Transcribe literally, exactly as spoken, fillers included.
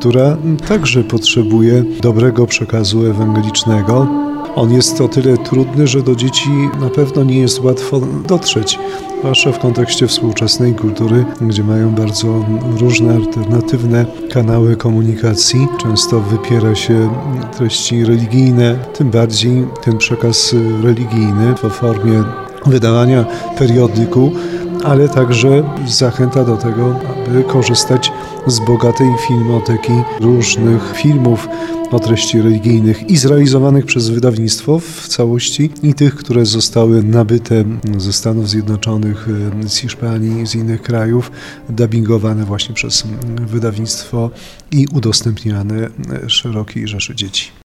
która także potrzebuje dobrego przekazu ewangelicznego. On jest o tyle trudny, że do dzieci na pewno nie jest łatwo dotrzeć, zwłaszcza w kontekście współczesnej kultury, gdzie mają bardzo różne alternatywne kanały komunikacji. Często wypiera się treści religijne, tym bardziej ten przekaz religijny w formie wydawania periodyku, ale także zachęta do tego, aby korzystać z bogatej filmoteki różnych filmów o treści religijnych i zrealizowanych przez wydawnictwo w całości i tych, które zostały nabyte ze Stanów Zjednoczonych, z Hiszpanii, z innych krajów, dubbingowane właśnie przez wydawnictwo i udostępniane szerokiej rzeszy dzieci.